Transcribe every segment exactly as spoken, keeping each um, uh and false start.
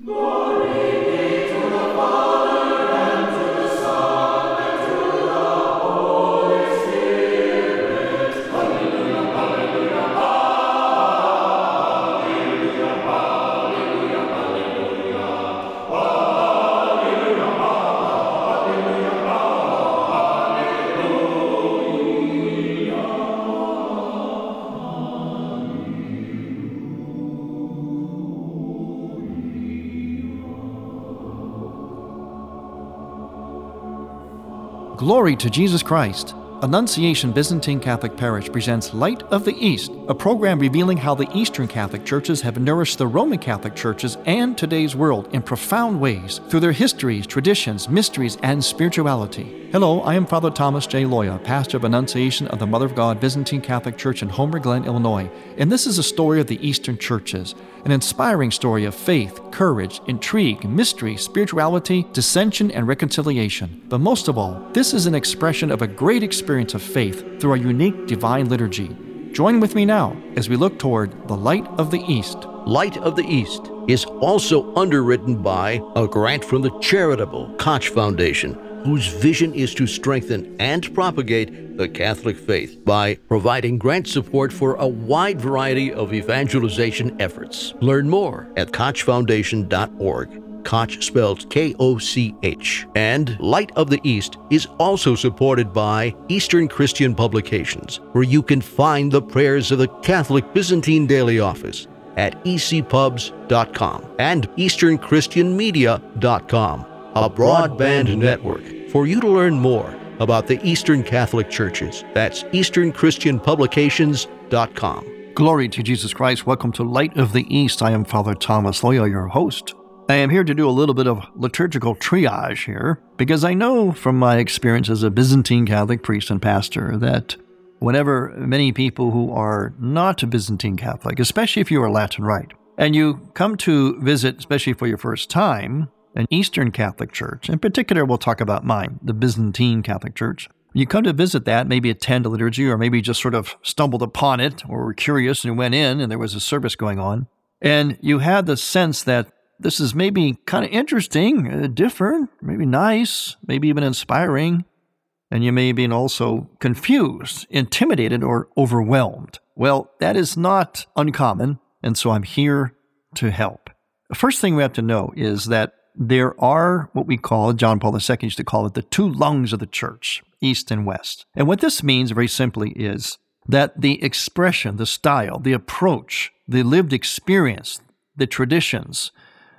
Glory to Jesus Christ. Annunciation Byzantine Catholic Parish presents Light of the East, a program revealing how the Eastern Catholic Churches have nourished the Roman Catholic Churches and today's world in profound ways through their histories, traditions, mysteries, and spirituality. Hello, I am Father Thomas J. Loya, pastor of Annunciation of the Mother of God Byzantine Catholic Church in Homer Glen, Illinois, and this is a story of the Eastern Churches, an inspiring story of faith, courage, intrigue, mystery, spirituality, dissension, and reconciliation. But most of all, this is an expression of a great experience of faith through a unique divine liturgy. Join with me now as we look toward the Light of the East. Light of the East is also underwritten by a grant from the charitable Koch Foundation, whose vision is to strengthen and propagate the Catholic faith by providing grant support for a wide variety of evangelization efforts. Learn more at koch foundation dot org. Koch spelled K O C H. And Light of the East is also supported by Eastern Christian Publications, where you can find the prayers of the Catholic Byzantine Daily Office at e c pubs dot com and eastern christian media dot com, a broadband network for you to learn more about the Eastern Catholic Churches. That's eastern christian publications dot com. Glory to Jesus Christ. Welcome to Light of the East. I am Father Thomas Loya, your host. I am here to do a little bit of liturgical triage here, because I know from my experience as a Byzantine Catholic priest and pastor that whenever many people who are not Byzantine Catholic, especially if you are Latin Rite, and you come to visit, especially for your first time, an Eastern Catholic Church, in particular we'll talk about mine, the Byzantine Catholic Church, you come to visit that, maybe attend a liturgy, or maybe just sort of stumbled upon it, or were curious and went in and there was a service going on, and you had the sense that this is maybe kind of interesting, uh, different, maybe nice, maybe even inspiring, and you may be also confused, intimidated, or overwhelmed. Well, that is not uncommon, and so I'm here to help. The first thing we have to know is that there are what we call, John Paul the Second used to call it, the two lungs of the church, East and West. And what this means very simply is that the expression, the style, the approach, the lived experience, the traditions,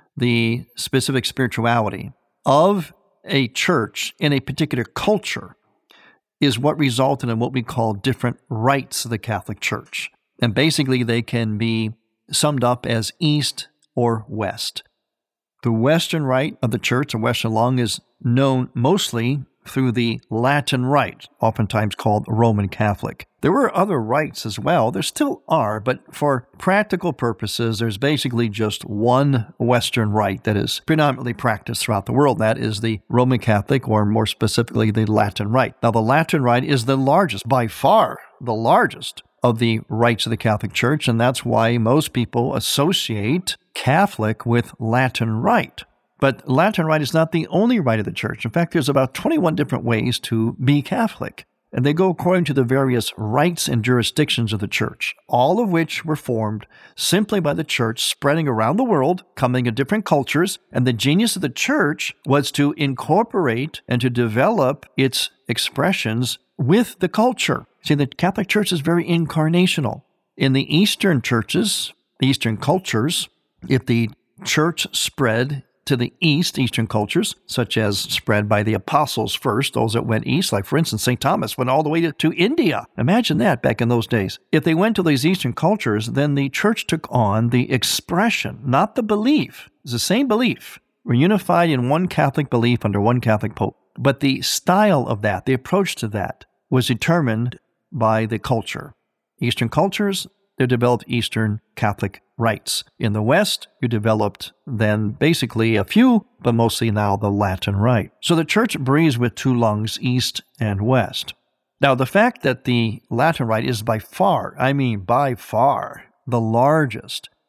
the specific spirituality of a church in a particular culture is what resulted in what we call different rites of the Catholic Church. And basically they can be summed up as East or West. The Western Rite of the Church, the Western Lung, is known mostly through the Latin Rite, oftentimes called Roman Catholic. There were other rites as well. There still are, but for practical purposes, there's basically just one Western Rite that is predominantly practiced throughout the world. That is the Roman Catholic, or more specifically, the Latin Rite. Now, the Latin Rite is the largest, by far the largest, of the rites of the Catholic Church, and that's why most people associate Catholic with Latin Rite. But Latin Rite is not the only rite of the Church. In fact, there's about twenty-one different ways to be Catholic, and they go according to the various rites and jurisdictions of the Church, all of which were formed simply by the Church spreading around the world, coming in different cultures, and the genius of the Church was to incorporate and to develop its expressions with the culture. See, the Catholic Church is very incarnational. In the Eastern churches, Eastern cultures, if the Church spread to the East, Eastern cultures, such as spread by the apostles first, those that went east, like for instance, Saint Thomas went all the way to, to India. Imagine that back in those days. If they went to these Eastern cultures, then the Church took on the expression, not the belief. It's the same belief. We're unified in one Catholic belief under one Catholic Pope. But the style of that, the approach to that, was determined by the culture. Eastern cultures, they developed Eastern Catholic rites. In the West, you developed then basically a few, but mostly now the Latin Rite. So the Church breathes with two lungs, East and West. Now, the fact that the Latin Rite is by far, I mean by far, the largest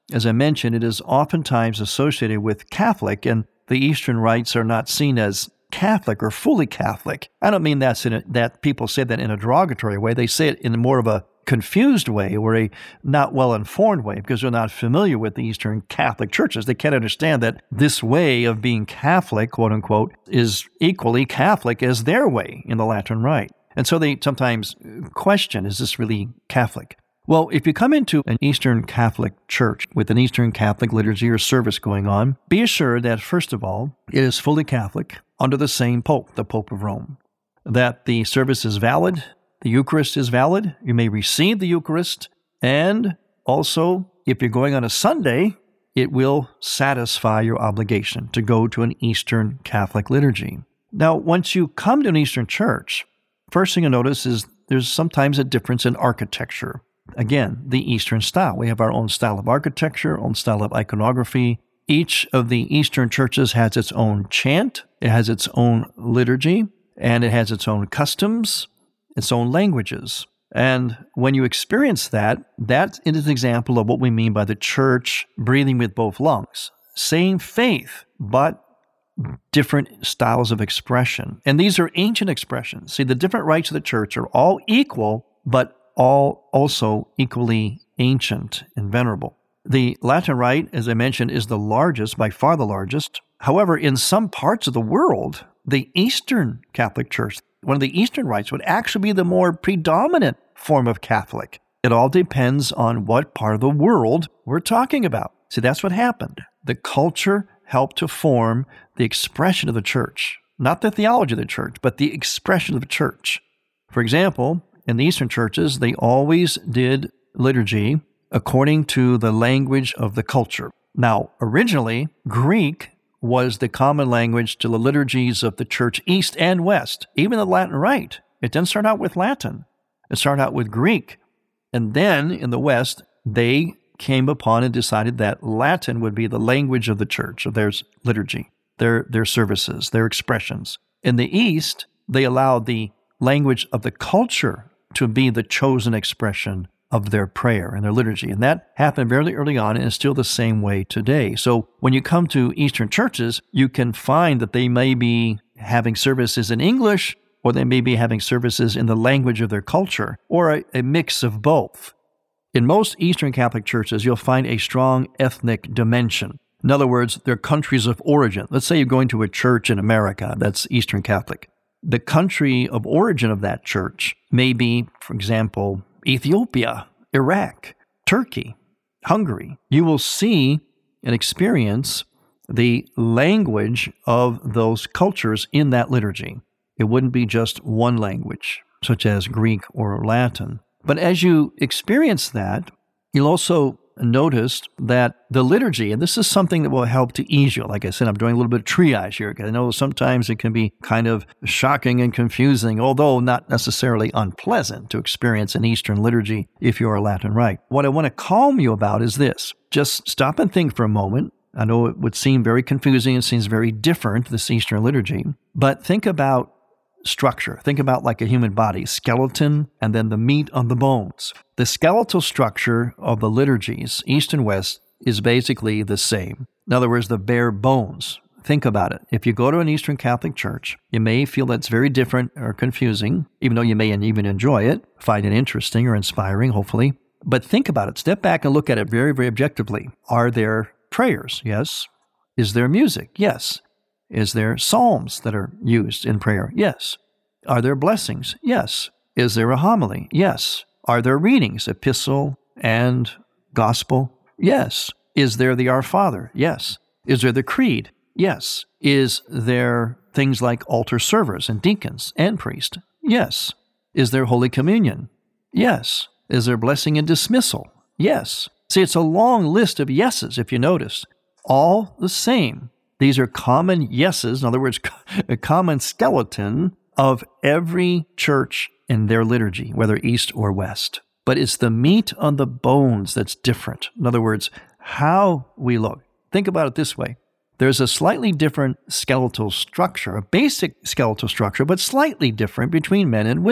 as I mentioned, it is oftentimes associated with Catholic, and the Eastern rites are not seen as Catholic or fully Catholic. I don't mean that's in a, that people say that in a derogatory way. They say it in more of a confused way or a not well-informed way because they're not familiar with the Eastern Catholic churches. They can't understand that this way of being Catholic, quote unquote, is equally Catholic as their way in the Latin Rite. And so they sometimes question, is this really Catholic? Well, if you come into an Eastern Catholic church with an Eastern Catholic liturgy or service going on, be assured that, first of all, it is fully Catholic under the same Pope, the Pope of Rome, that the service is valid, the Eucharist is valid, you may receive the Eucharist, and also, if you're going on a Sunday, it will satisfy your obligation to go to an Eastern Catholic liturgy. Now, once you come to an Eastern church, first thing you notice is there's sometimes a difference in architecture. Again, the Eastern style. We have our own style of architecture, own style of iconography. Each of the Eastern churches has its own chant, it has its own liturgy, and it has its own customs, its own languages. And when you experience that, that is an example of what we mean by the church breathing with both lungs. Same faith, but different styles of expression. And these are ancient expressions. See, the different rites of the church are all equal, but all also equally ancient and venerable. The Latin Rite, as I mentioned, is the largest, by far the largest. However, in some parts of the world, the Eastern Catholic Church, one of the Eastern rites, would actually be the more predominant form of Catholic. It all depends on what part of the world we're talking about. See, that's what happened. The culture helped to form the expression of the church, not the theology of the church, but the expression of the church. For example, in the Eastern churches, they always did liturgy according to the language of the culture. Now, originally, Greek was the common language to the liturgies of the church East and West, even the Latin Rite. It didn't start out with Latin. It started out with Greek. And then in the West, they came upon and decided that Latin would be the language of the church, of their liturgy, their, their services, their expressions. In the East, they allowed the language of the culture to be the chosen expression of their prayer and their liturgy. And that happened very early on and is still the same way today. So when you come to Eastern churches, you can find that they may be having services in English, or they may be having services in the language of their culture, or a, a mix of both. In most Eastern Catholic churches, you'll find a strong ethnic dimension. In other words, their countries of origin. Let's say you're going to a church in America that's Eastern Catholic. The country of origin of that church may be, for example, Ethiopia, Iraq, Turkey, Hungary. You will see and experience the language of those cultures in that liturgy. It wouldn't be just one language, such as Greek or Latin. But as you experience that, you'll also notice that the liturgy, and this is something that will help to ease you. Like I said, I'm doing a little bit of triage here, because I know sometimes it can be kind of shocking and confusing, although not necessarily unpleasant to experience an Eastern liturgy if you're a Latin Rite. What I want to calm you about is this. Just stop and think for a moment. I know it would seem very confusing. It seems very different, this Eastern liturgy. But think about structure. Think about like a human body, skeleton, and then the meat on the bones. The skeletal structure of the liturgies, East and West, is basically the same. In other words, the bare bones. Think about it. If you go to an Eastern Catholic church, you may feel that's very different or confusing, even though you may even enjoy it, find it interesting or inspiring, hopefully. But think about it. Step back and look at it very, very objectively. Are there prayers? Yes. Is there music? Yes. Is there psalms that are used in prayer? Yes. Are there blessings? Yes. Is there a homily? Yes. Are there readings, epistle and gospel? Yes. Is there the Our Father? Yes. Is there the Creed? Yes. Is there things like altar servers and deacons and priests? Yes. Is there Holy Communion? Yes. Is there blessing and dismissal? Yes. See, it's a long list of yeses, if you notice. All the same. These are common yeses, in other words, a common skeleton of every church in their liturgy, whether East or West. But it's the meat on the bones that's different. In other words, how we look. Think about it this way. There's a slightly different skeletal structure, a basic skeletal structure, but slightly different between men and women.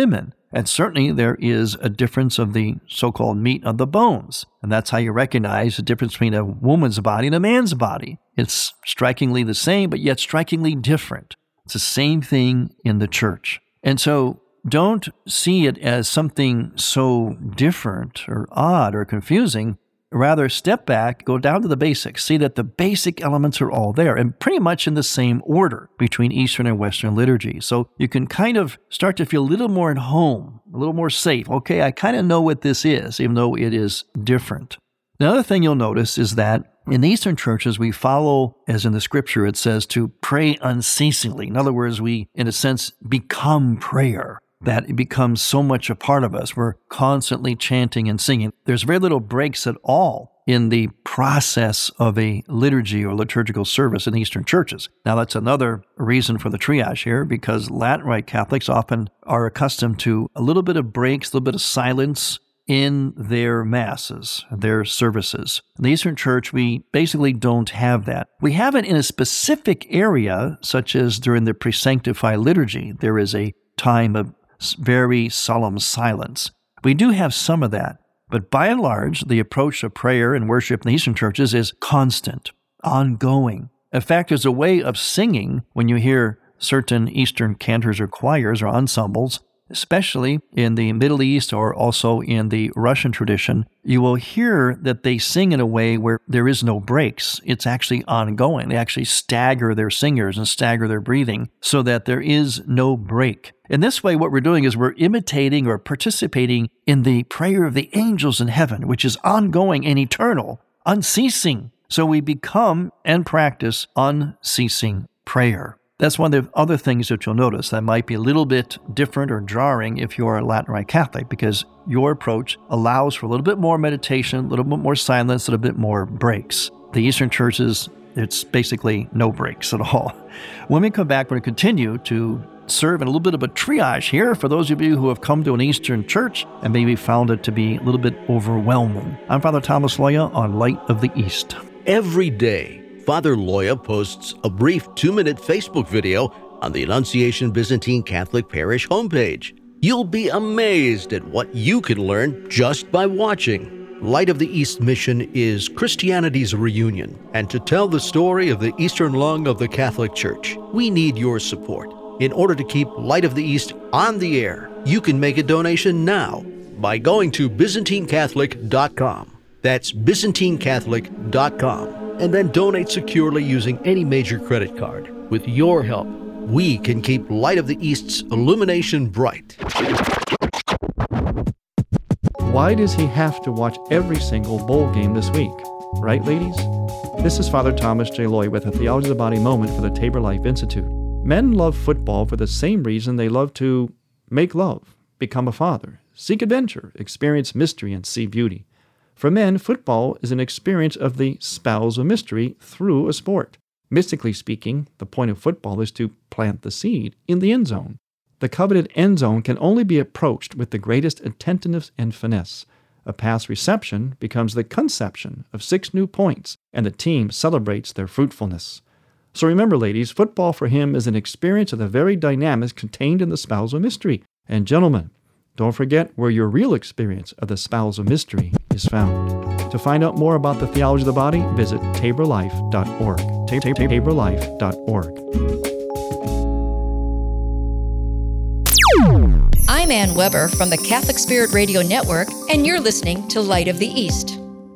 And certainly there is a difference of the so-called meat of the bones. And that's how you recognize the difference between a woman's body and a man's body. It's strikingly the same, but yet strikingly different. It's the same thing in the church. And so don't see it as something so different or odd or confusing. Rather, step back, go down to the basics, see that the basic elements are all there and pretty much in the same order between Eastern and Western liturgy. So you can kind of start to feel a little more at home, a little more safe. Okay, I kind of know what this is, even though it is different. The other thing you'll notice is that in the Eastern churches, we follow, as in the scripture, it says to pray unceasingly. In other words, we, in a sense, become prayer. That it becomes so much a part of us. We're constantly chanting and singing. There's very little breaks at all in the process of a liturgy or liturgical service in Eastern churches. Now, that's another reason for the triage here, because Latin Rite Catholics often are accustomed to a little bit of breaks, a little bit of silence in their masses, their services. In the Eastern Church, we basically don't have that. We have it in a specific area, such as during the pre-sanctified liturgy. There is a time of very solemn silence. We do have some of that, but by and large, the approach of prayer and worship in the Eastern churches is constant, ongoing. In fact, there's a way of singing when you hear certain Eastern cantors or choirs or ensembles, especially in the Middle East or also in the Russian tradition, you will hear that they sing in a way where there is no breaks. It's actually ongoing. They actually stagger their singers and stagger their breathing so that there is no break. In this way, what we're doing is we're imitating or participating in the prayer of the angels in heaven, which is ongoing and eternal, unceasing. So we become and practice unceasing prayer. That's one of the other things that you'll notice that might be a little bit different or jarring if you're a Latin Rite Catholic, because your approach allows for a little bit more meditation, a little bit more silence, a little bit more breaks. The Eastern churches, it's basically no breaks at all. When we come back, we're going to continue to serve in a little bit of a triage here for those of you who have come to an Eastern church and maybe found it to be a little bit overwhelming. I'm Father Thomas Loya on Light of the East. Every day, Father Loya posts a brief two-minute Facebook video on the Annunciation Byzantine Catholic Parish homepage. You'll be amazed at what you can learn just by watching. Light of the East mission is Christianity's reunion, and to tell the story of the Eastern lung of the Catholic Church, we need your support. In order to keep Light of the East on the air, you can make a donation now by going to Byzantine Catholic dot com. That's Byzantine Catholic dot com. And then donate securely using any major credit card. With your help, we can keep Light of the East's illumination bright. Why does he have to watch every single bowl game this week? Right, ladies? This is Father Thomas J. Loy with a Theology of the Body moment for the Tabor Life Institute. Men love football for the same reason they love to make love, become a father, seek adventure, experience mystery, and see beauty. For men, football is an experience of the spousal mystery through a sport. Mystically speaking, the point of football is to plant the seed in the end zone. The coveted end zone can only be approached with the greatest attentiveness and finesse. A pass reception becomes the conception of six new points, and the team celebrates their fruitfulness. So remember, ladies, football for him is an experience of the very dynamics contained in the spousal mystery. And gentlemen, don't forget where your real experience of the spousal mystery is found. To find out more about the theology of the body, visit tabor life dot org. tabor life dot org. I'm Ann Weber from the Catholic Spirit Radio Network, and you're listening to Light of the East.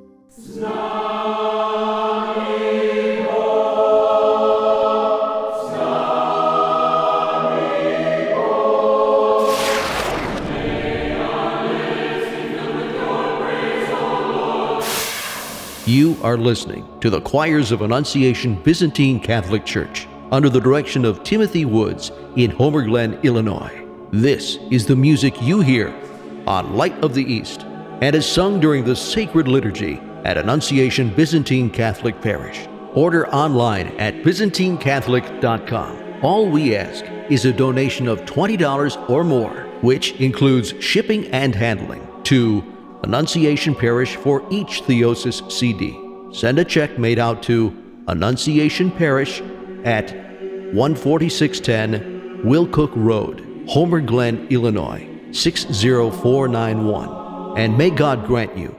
You are listening to the Choirs of Annunciation Byzantine Catholic Church under the direction of Timothy Woods in Homer Glen, Illinois. This is the music you hear on Light of the East and is sung during the sacred liturgy at Annunciation Byzantine Catholic Parish. Order online at byzantine catholic dot com. All we ask is a donation of twenty dollars or more, which includes shipping and handling, to Annunciation Parish for each Theosis C D. Send a check made out to Annunciation Parish at one forty-six ten Wilcook Road, Homer Glen, Illinois, six zero four nine one. And may God grant you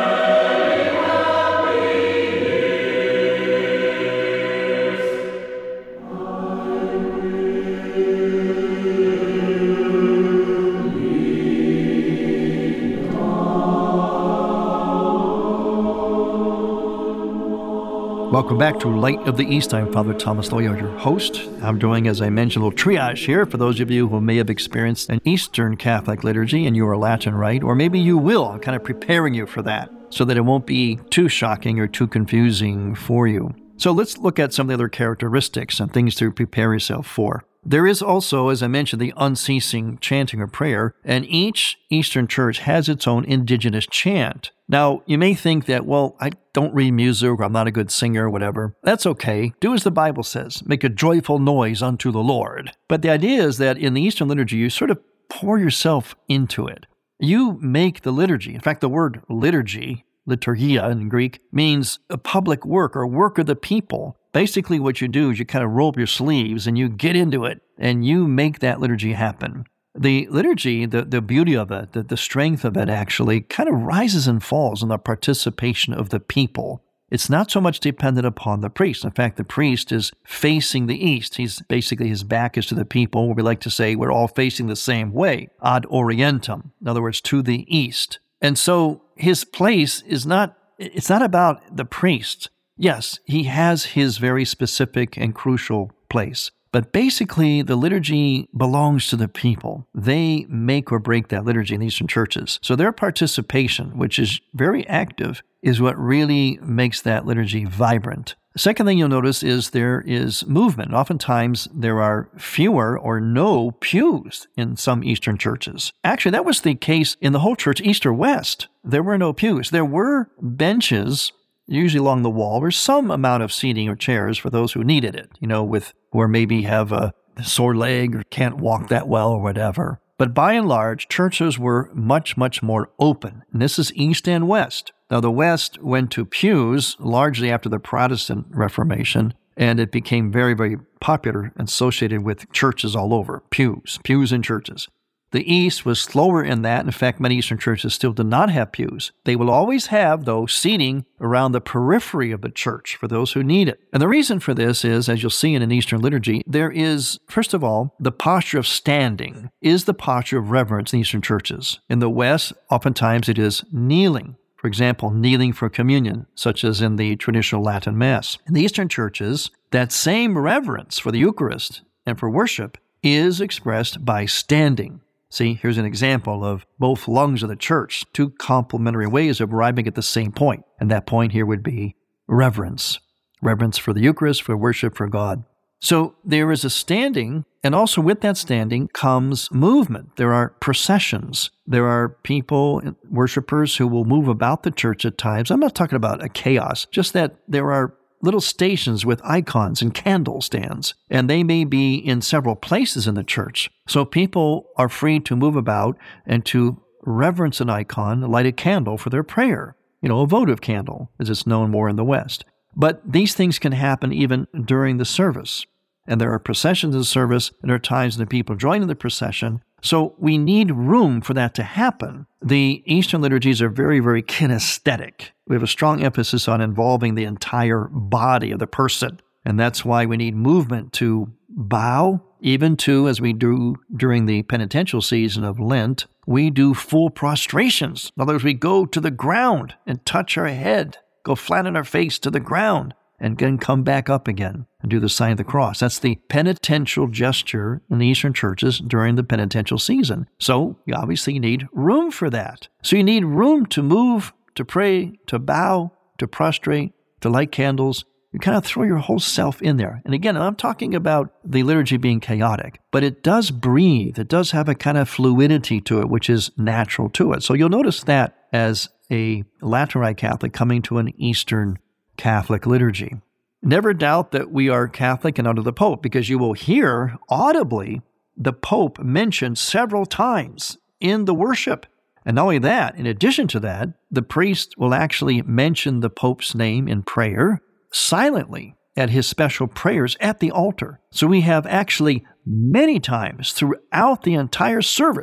Welcome back to Light of the East. I'm Father Thomas Loya, your host. I'm doing, as I mentioned, a little triage here for those of you who may have experienced an Eastern Catholic liturgy and you are Latin Rite, or maybe you will. I'm kind of preparing you for that so that it won't be too shocking or too confusing for you. So let's look at some of the other characteristics and things to prepare yourself for. There is also, as I mentioned, the unceasing chanting of prayer, and each Eastern church has its own indigenous chant. Now, you may think that, well, I don't read music, or I'm not a good singer, or whatever. That's okay. Do as the Bible says. Make a joyful noise unto the Lord. But the idea is that in the Eastern liturgy, you sort of pour yourself into it. You make the liturgy. In fact, the word liturgy, liturgia in Greek, means a public work or work of the people. Basically, what you do is you kind of roll up your sleeves and you get into it and you make that liturgy happen. The liturgy, the, the beauty of it, the, the strength of it actually kind of rises and falls on the participation of the people. It's not so much dependent upon the priest. In fact, the priest is facing the east. He's basically, his back is to the people. We like to say we're all facing the same way, ad orientem, in other words, to the east. And so his place is not, it's not about the priest. Yes, he has his very specific and crucial place. But basically, the liturgy belongs to the people. They make or break that liturgy in Eastern churches. So their participation, which is very active, is what really makes that liturgy vibrant. The second thing you'll notice is there is movement. Oftentimes, there are fewer or no pews in some Eastern churches. Actually, that was the case in the whole church, East or West. There were no pews. There were benches, usually along the wall, or some amount of seating or chairs for those who needed it, you know, with or maybe have a sore leg or can't walk that well or whatever. But by and large, churches were much, much more open. And this is East and West. Now, the West went to pews largely after the Protestant Reformation, and it became very, very popular and associated with churches all over. Pews, pews in churches. The East was slower in that. In fact, many Eastern churches still do not have pews. They will always have, though, seating around the periphery of the church for those who need it. And the reason for this is, as you'll see in an Eastern liturgy, there is, first of all, the posture of standing is the posture of reverence in Eastern churches. In the West, oftentimes it is kneeling. For example, kneeling for communion, such as in the traditional Latin Mass. In the Eastern churches, that same reverence for the Eucharist and for worship is expressed by standing. See, here's an example of both lungs of the church, two complementary ways of arriving at the same point. And that point here would be reverence. Reverence for the Eucharist, for worship for God. So there is a standing, and also with that standing comes movement. There are processions. There are people, worshipers, who will move about the church at times. I'm not talking about a chaos, just that there are little stations with icons and candle stands, and they may be in several places in the church. So people are free to move about and to reverence an icon, light a candle for their prayer. You know, a votive candle, as it's known more in the West. But these things can happen even during the service. And there are processions in the service, and there are times when the people join in the procession. So we need room for that to happen. The Eastern liturgies are very, very kinesthetic. We have a strong emphasis on involving the entire body of the person. And that's why we need movement to bow, even to, as we do during the penitential season of Lent, we do full prostrations. In other words, we go to the ground and touch our head, go flat on our face to the ground, and then come back up again and do the sign of the cross. That's the penitential gesture in the Eastern churches during the penitential season. So you obviously need room for that. So you need room to move, to pray, to bow, to prostrate, to light candles. You kind of throw your whole self in there. And again, I'm talking about the liturgy being chaotic, but it does breathe. It does have a kind of fluidity to it, which is natural to it. So you'll notice that as a Latin Rite Catholic coming to an Eastern Catholic liturgy. Never doubt that we are Catholic and under the Pope, because you will hear audibly the Pope mentioned several times in the worship. And not only that, in addition to that, the priest will actually mention the Pope's name in prayer silently at his special prayers at the altar. So we have actually many times throughout the entire service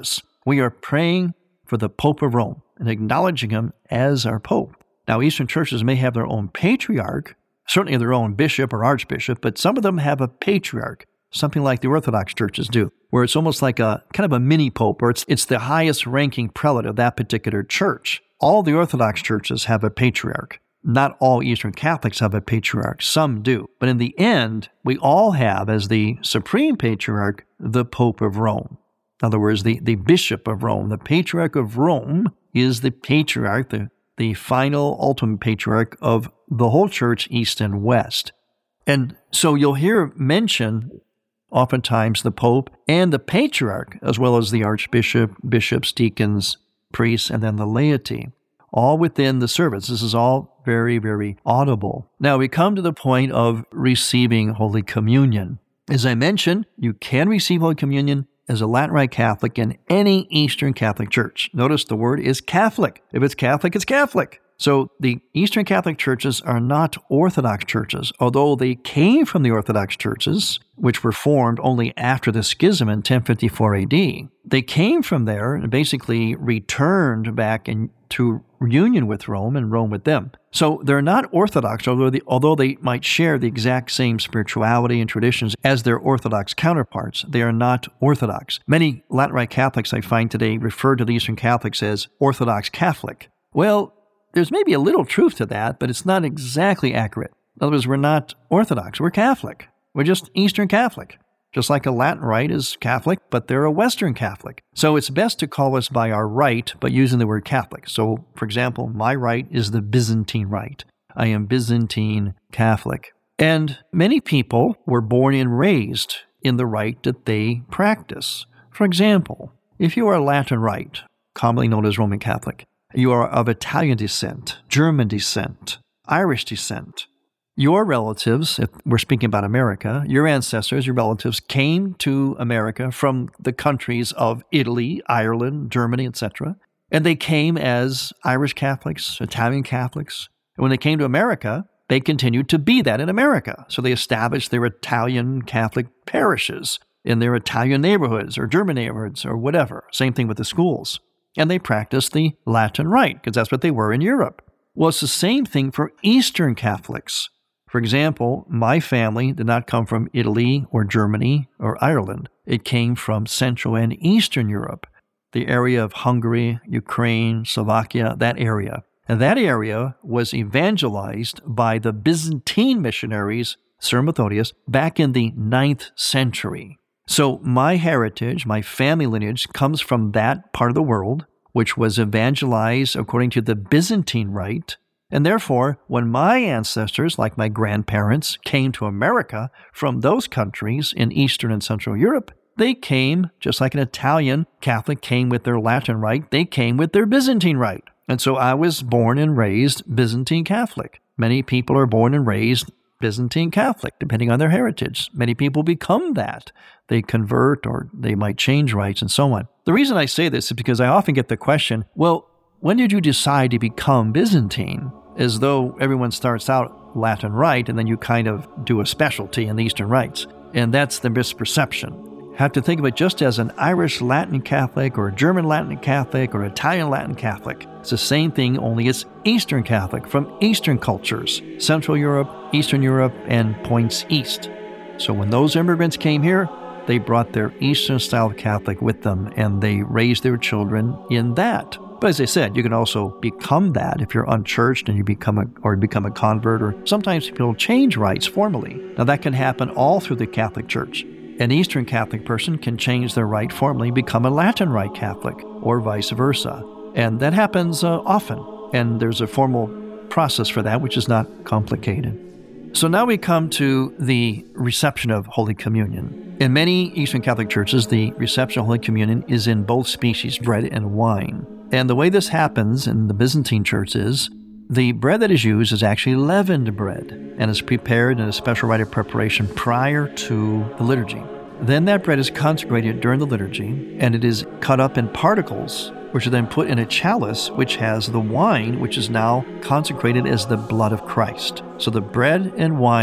we are praying for the Pope of Rome and acknowledging him as our Pope. Now, Eastern churches may have their own patriarch, certainly their own bishop or archbishop, but some of them have a patriarch, something like the Orthodox churches do, where it's almost like a kind of a mini pope, or it's, it's the highest ranking prelate of that particular church. All the Orthodox churches have a patriarch. Not all Eastern Catholics have a patriarch. Some do. But in the end, we all have, as the supreme patriarch, the Pope of Rome. In other words, the, the Bishop of Rome. The Patriarch of Rome is the patriarch, the, the final, ultimate patriarch of the whole church, East and West. And so you'll hear mention oftentimes the Pope and the Patriarch, as well as the Archbishop, bishops, deacons, priests, and then the laity, all within the service. This is all very, very audible. Now we come to the point of receiving Holy Communion. As I mentioned, you can receive Holy Communion as a Latin Rite Catholic in any Eastern Catholic church. Notice the word is Catholic. If it's Catholic, it's Catholic. So the Eastern Catholic churches are not Orthodox churches, although they came from the Orthodox churches, which were formed only after the schism in ten fifty-four A D. They came from there and basically returned back into union with Rome and Rome with them. So they're not Orthodox, although they, although they might share the exact same spirituality and traditions as their Orthodox counterparts. They are not Orthodox. Many Latin Rite Catholics I find today refer to the Eastern Catholics as Orthodox Catholic. Well, there's maybe a little truth to that, but it's not exactly accurate. In other words, we're not Orthodox. We're Catholic. We're just Eastern Catholic. Just like a Latin Rite is Catholic, but they're a Western Catholic. So it's best to call us by our rite, but using the word Catholic. So, for example, my rite is the Byzantine Rite. I am Byzantine Catholic. And many people were born and raised in the rite that they practice. For example, if you are Latin Rite, commonly known as Roman Catholic, you are of Italian descent, German descent, Irish descent. Your relatives, if we're speaking about America, your ancestors, your relatives came to America from the countries of Italy, Ireland, Germany, et cetera. And they came as Irish Catholics, Italian Catholics. And when they came to America, they continued to be that in America. So they established their Italian Catholic parishes in their Italian neighborhoods or German neighborhoods or whatever. Same thing with the schools. And they practiced the Latin Rite, because that's what they were in Europe. Well, it's the same thing for Eastern Catholics. For example, my family did not come from Italy or Germany or Ireland. It came from Central and Eastern Europe, the area of Hungary, Ukraine, Slovakia, that area. And that area was evangelized by the Byzantine missionaries, Sir Methodius, back in the ninth century. So my heritage, my family lineage, comes from that part of the world, which was evangelized according to the Byzantine Rite. And therefore, when my ancestors, like my grandparents, came to America from those countries in Eastern and Central Europe, they came, just like an Italian Catholic came with their Latin Rite, they came with their Byzantine Rite. And so I was born and raised Byzantine Catholic. Many people are born and raised Byzantine Catholic, depending on their heritage. Many people become that. They convert or they might change rites and so on. The reason I say this is because I often get the question, well, when did you decide to become Byzantine? As though everyone starts out Latin Rite and then you kind of do a specialty in the Eastern rites. And that's the misperception. Have to think of it just as an Irish Latin Catholic or a German Latin Catholic or Italian Latin Catholic. It's the same thing, only it's Eastern Catholic from Eastern cultures, Central Europe, Eastern Europe, and points east. So when those immigrants came here, they brought their Eastern style Catholic with them and they raised their children in that. But as I said, you can also become that if you're unchurched and you become a or become a convert, or sometimes people change rites formally. Now that can happen all through the Catholic Church. An Eastern Catholic person can change their rite formally, become a Latin Rite Catholic, or vice versa. And that happens uh, often. And there's a formal process for that, which is not complicated. So now we come to the reception of Holy Communion. In many Eastern Catholic churches, the reception of Holy Communion is in both species, bread and wine. And the way this happens in the Byzantine church is the bread that is used is actually leavened bread and is prepared in a special rite of preparation prior to the liturgy. Then that bread is consecrated during the liturgy and it is cut up in particles, which are then put in a chalice which has the wine, which is now consecrated as the blood of Christ. So the bread and wine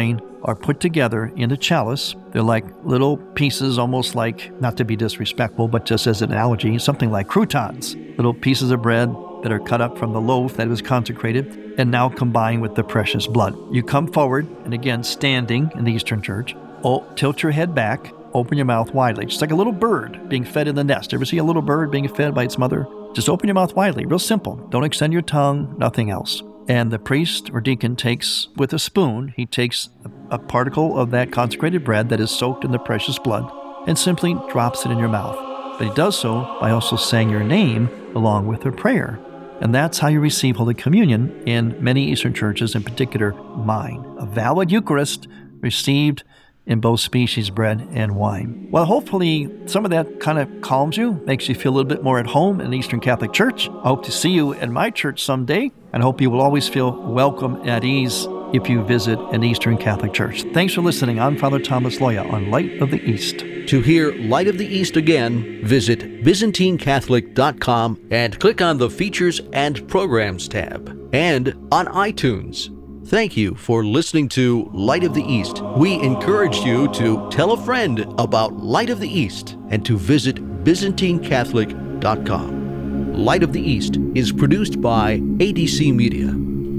are put together in a chalice. They're like little pieces, almost like, not to be disrespectful, but just as an analogy, something like croutons, little pieces of bread that are cut up from the loaf that was consecrated and now combined with the precious blood. You come forward, and again, standing in the Eastern Church, oh, tilt your head back, open your mouth widely, just like a little bird being fed in the nest. Ever see a little bird being fed by its mother? Just open your mouth widely, real simple. Don't extend your tongue, nothing else. And the priest or deacon takes, with a spoon, he takes a, a particle of that consecrated bread that is soaked in the precious blood and simply drops it in your mouth. But he does so by also saying your name along with a prayer. And that's how you receive Holy Communion in many Eastern churches, in particular mine. A valid Eucharist received in both species, bread and wine. Well, hopefully some of that kind of calms you, makes you feel a little bit more at home in the Eastern Catholic Church. I hope to see you in my church someday, and I hope you will always feel welcome and at ease if you visit an Eastern Catholic Church. Thanks for listening. I'm Father Thomas Loya on Light of the East. To hear Light of the East again, visit Byzantine Catholic dot com and click on the Features and Programs tab, and on iTunes. Thank you for listening to Light of the East. We encourage you to tell a friend about Light of the East and to visit Byzantine Catholic dot com. Light of the East is produced by A D C Media.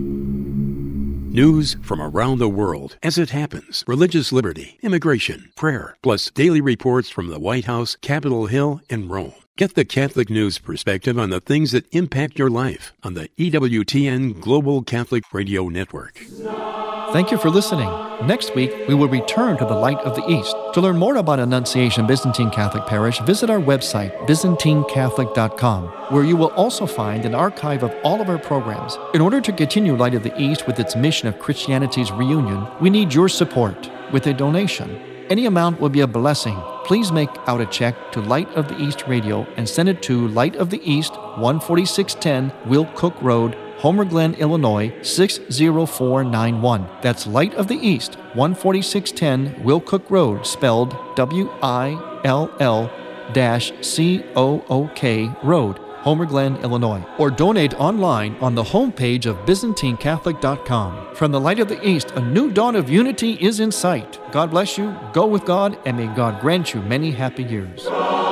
News from around the world as it happens, religious liberty, immigration, prayer, plus daily reports from the White House, Capitol Hill, and Rome. Get the Catholic News perspective on the things that impact your life on the E W T N Global Catholic Radio Network. Thank you for listening. Next week, we will return to the Light of the East. To learn more about Annunciation Byzantine Catholic Parish, visit our website, Byzantine Catholic dot com, where you will also find an archive of all of our programs. In order to continue Light of the East with its mission of Christianity's reunion, we need your support with a donation. Any amount will be a blessing. Please make out a check to Light of the East Radio and send it to Light of the East, one forty-six ten Will Cook Road, Homer Glen, Illinois, six zero four nine one. That's Light of the East, one forty-six ten Will Cook Road, spelled W I L L C O O K Road, Homer Glen, Illinois. Or donate online on the homepage of Byzantine Catholic dot com. From the Light of the East, a new dawn of unity is in sight. God bless you, go with God, and may God grant you many happy years.